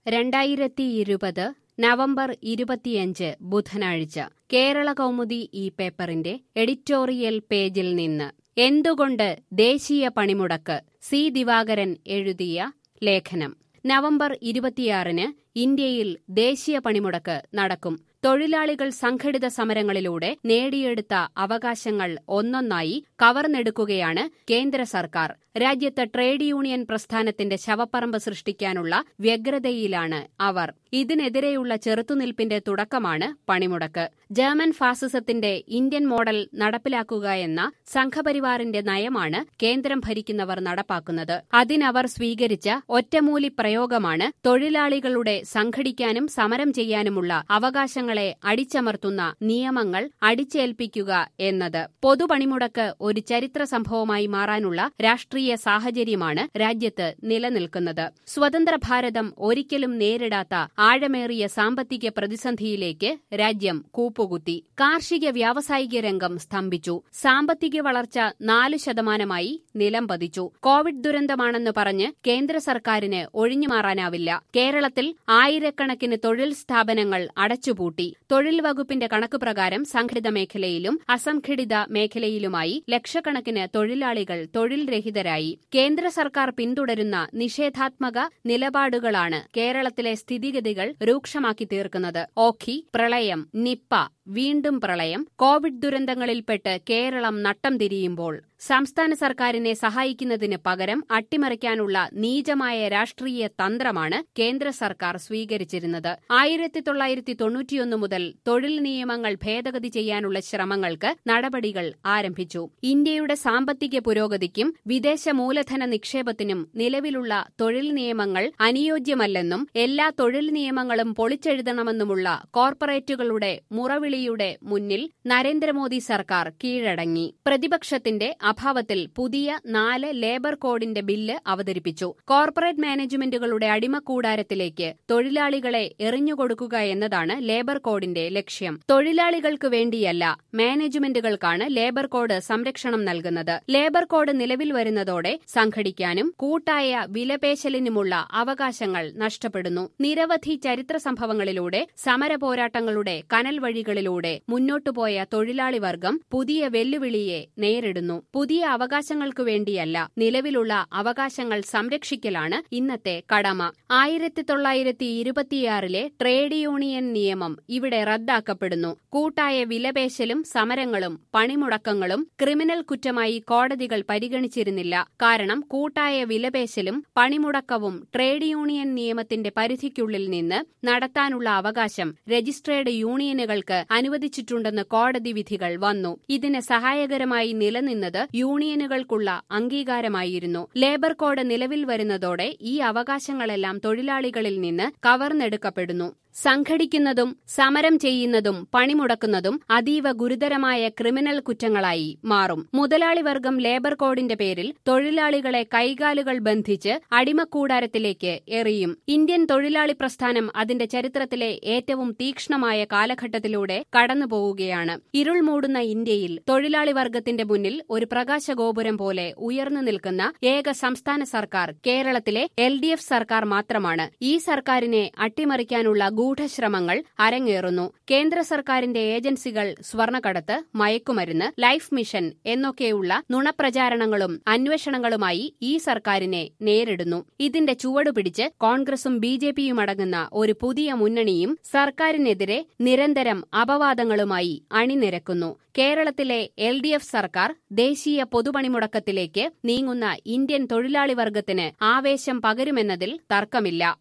2020 November 25 ബുധനാഴ്ച കേരളകൗമുദി ഈ പേപ്പറിന്റെ എഡിറ്റോറിയൽ പേജിൽ നിന്ന് എന്തുകൊണ്ട് ദേശീയ പണിമുടക്ക് സി ദിവാകരൻ എഴുതിയ ലേഖനം. നവംബർ 26 ഇന്ത്യയിൽ ദേശീയ പണിമുടക്ക് നടക്കും. തൊഴിലാളികൾ സംഘടിത സമരങ്ങളിലൂടെ നേടിയെടുത്ത അവകാശങ്ങൾ ഒന്നൊന്നായി കവർന്നെടുക്കുകയാണ് കേന്ദ്ര സർക്കാർ. രാജ്യത്ത് ട്രേഡ് യൂണിയൻ പ്രസ്ഥാനത്തിന്റെ ശവപ്പറമ്പ് സൃഷ്ടിക്കാനുള്ള വ്യഗ്രതയിലാണ് അവർ. ഇതിനെതിരെയുള്ള ചെറുത്തുനിൽപ്പിന്റെ തുടക്കമാണ് പണിമുടക്ക്. ജർമ്മൻ ഫാസിസത്തിന്റെ ഇന്ത്യൻ മോഡൽ നടപ്പിലാക്കുക എന്ന സംഘപരിവാറിന്റെ നയമാണ് കേന്ദ്രം ഭരിക്കുന്നവർ നടപ്പാക്കുന്നത്. അതിനവർ സ്വീകരിച്ച ഒറ്റമൂലി പ്രയോഗമാണ് തൊഴിലാളികളുടെ സംഘടിക്കാനും സമരം ചെയ്യാനുമുള്ള അവകാശങ്ങളെ അടിച്ചമർത്തുന്ന നിയമങ്ങൾ അടിച്ചേൽപ്പിക്കുക എന്നത്. പൊതുപണിമുടക്ക് ഒരു ചരിത്ര സംഭവമായി മാറാനുള്ള രാഷ്ട്രീയ സാഹചര്യമാണ് രാജ്യത്ത് നിലനിൽക്കുന്നത്. സ്വതന്ത്ര ഭാരതം ഒരിക്കലും നേരിടാത്ത ആഴമേറിയ സാമ്പത്തിക പ്രതിസന്ധിയിലേക്ക് രാജ്യം കൂപ്പുകുത്തി. കാർഷിക വ്യാവസായിക രംഗം സ്തംഭിച്ചു. സാമ്പത്തിക വളർച്ച 4% നിലംപതിച്ചു. കോവിഡ് ദുരന്തമാണെന്ന് പറഞ്ഞ് കേന്ദ്ര സർക്കാരിന് ഒഴിഞ്ഞുമാറാനാവില്ല. കേരളത്തിൽ ആയിരക്കണക്കിന് തൊഴിൽ സ്ഥാപനങ്ങൾ അടച്ചുപൂട്ടി. തൊഴിൽ വകുപ്പിന്റെ കണക്ക് പ്രകാരം സംഘടിത മേഖലയിലും അസംഘടിത മേഖലയിലുമായി ലക്ഷക്കണക്കിന് തൊഴിലാളികൾ തൊഴിൽ രഹിതരായി. കേന്ദ്ര സർക്കാർ പിന്തുടരുന്ന നിഷേധാത്മക നിലപാടുകളാണ് കേരളത്തിലെ സ്ഥിതിഗതികൾ രൂക്ഷമാക്കി തീർക്കുന്നത്. ഓഖി, പ്രളയം, നിപ്പ, വീണ്ടും പ്രളയം, കോവിഡ് ദുരന്തങ്ങളിൽപ്പെട്ട് കേരളം നട്ടം തിരിയുമ്പോൾ സംസ്ഥാന സർക്കാരിനെ സഹായിക്കുന്നതിന് പകരം അട്ടിമറിക്കാനുള്ള നീചമായ രാഷ്ട്രീയ തന്ത്രമാണ് കേന്ദ്ര സർക്കാർ സ്വീകരിച്ചിരുന്നത്. 1991 മുതൽ തൊഴിൽ നിയമങ്ങൾ ഭേദഗതി ചെയ്യാനുള്ള ശ്രമങ്ങൾക്ക് നടപടികൾ ആരംഭിച്ചു. ഇന്ത്യയുടെ സാമ്പത്തിക പുരോഗതിക്കും വിദേശ മൂലധന നിക്ഷേപത്തിനും നിലവിലുള്ള തൊഴിൽ നിയമങ്ങൾ അനുയോജ്യമല്ലെന്നും എല്ലാ തൊഴിൽ നിയമങ്ങളും പൊളിച്ചെഴുതണമെന്നുമുള്ള കോർപ്പറേറ്റുകളുടെ മുറവിളിയുടെ മുന്നിൽ നരേന്ദ്രമോദി സർക്കാർ കീഴടങ്ങി. പ്രതിപക്ഷത്തിന്റെ അഭാവത്തിൽ പുതിയ 4 ലേബർ കോഡിന്റെ ബില്ല് അവതരിപ്പിച്ചു. കോർപ്പറേറ്റ് മാനേജ്മെന്റുകളുടെ അടിമക്കൂടാരത്തിലേക്ക് തൊഴിലാളികളെ എറിഞ്ഞുകൊടുക്കുക എന്നതാണ് ലേബർ കോഡിന്റെ ലക്ഷ്യം. തൊഴിലാളികൾക്ക് വേണ്ടിയല്ല, മാനേജ്മെന്റുകൾക്കാണ് ലേബർ കോഡ് സംരക്ഷണം നൽകുന്നത്. ലേബർ കോഡ് നിലവിൽ വരുന്നതോടെ സംഘടിക്കാനും കൂട്ടായ വിലപേശലിനുമുള്ള അവകാശങ്ങൾ നഷ്ടപ്പെടുന്നു. നിരവധി ചരിത്ര സംഭവങ്ങളിലൂടെ സമരപോരാട്ടങ്ങളുടെ കനൽ വഴികളിലൂടെ മുന്നോട്ടുപോയ തൊഴിലാളി വർഗം പുതിയ വെല്ലുവിളിയെ നേരിടുന്നു. പുതിയ അവകാശങ്ങൾക്കു വേണ്ടിയല്ല, നിലവിലുള്ള അവകാശങ്ങൾ സംരക്ഷിക്കലാണ് ഇന്നത്തെ കടമ. 1926 ട്രേഡ് യൂണിയൻ നിയമം ഇവിടെ റദ്ദാക്കപ്പെടുന്നു. കൂട്ടായ വിലപേശലും സമരങ്ങളും പണിമുടക്കങ്ങളും ക്രിമിനൽ കുറ്റമായി കോടതികൾ പരിഗണിച്ചിരുന്നില്ല. കാരണം കൂട്ടായ വിലപേശലും പണിമുടക്കവും ട്രേഡ് യൂണിയൻ നിയമത്തിന്റെ പരിധിക്കുള്ളിൽ നിന്ന് നടത്താനുള്ള അവകാശം രജിസ്ട്രേഡ് യൂണിയനുകൾക്ക് അനുവദിച്ചിട്ടുണ്ടെന്ന് കോടതി വിധികൾ വന്നു. ഇതിന് സഹായകരമായി നിലനിന്നത് യൂണിയനുകൾക്കുള്ള അംഗീകാരമായിരുന്നു. ലേബർ കോഡ് നിലവിൽ വരുന്നതോടെ ഈ അവകാശങ്ങളെല്ലാം തൊഴിലാളികളിൽ നിന്ന് കവർന്നെടുക്കപ്പെടുന്നു. സംഘടിക്കുന്നതും സമരം ചെയ്യുന്നതും പണിമുടക്കുന്നതും അതീവ ഗുരുതരമായ ക്രിമിനൽ കുറ്റങ്ങളായി മാറും. മുതലാളി വർഗം ലേബർ കോഡിന്റെ പേരിൽ തൊഴിലാളികളെ കൈകാലുകൾ ബന്ധിച്ച് അടിമക്കൂടാരത്തിലേക്ക് എറിയും. ഇന്ത്യൻ തൊഴിലാളി പ്രസ്ഥാനം അതിന്റെ ചരിത്രത്തിലെ ഏറ്റവും തീക്ഷ്ണമായ കാലഘട്ടത്തിലൂടെ കടന്നുപോവുകയാണ്. ഇരുൾ മൂടുന്ന ഇന്ത്യയിൽ തൊഴിലാളി വർഗത്തിന്റെ മുന്നിൽ ഒരു പ്രകാശഗോപുരം പോലെ ഉയർന്നു നിൽക്കുന്ന ഏക സംസ്ഥാന സർക്കാർ കേരളത്തിലെ LDF സർക്കാർ മാത്രമാണ്. ഈ സർക്കാരിനെ അട്ടിമറിക്കാനുള്ള ഗൂഢശ്രമങ്ങൾ അരങ്ങേറുന്നു. കേന്ദ്ര സർക്കാരിന്റെ ഏജൻസികൾ സ്വർണ്ണക്കടത്ത്, മയക്കുമരുന്ന്, ലൈഫ് മിഷൻ എന്നൊക്കെയുള്ള നുണപ്രചാരണങ്ങളും അന്വേഷണങ്ങളുമായി ഈ സർക്കാരിനെ നേരിടുന്നു. ഇതിന്റെ ചുവടുപിടിച്ച് കോൺഗ്രസും BJPയും അടങ്ങുന്ന ഒരു പുതിയ മുന്നണിയും സർക്കാരിനെതിരെ നിരന്തരം അപവാദങ്ങളുമായി അണിനിരക്കുന്നു. കേരളത്തിലെ LDF സർക്കാർ ദേശീയ പൊതുപണിമുടക്കത്തിലേക്ക് നീങ്ങുന്ന ഇന്ത്യൻ തൊഴിലാളി വർഗത്തിന് ആവേശം പകരുമെന്നതിൽ തർക്കമില്ല.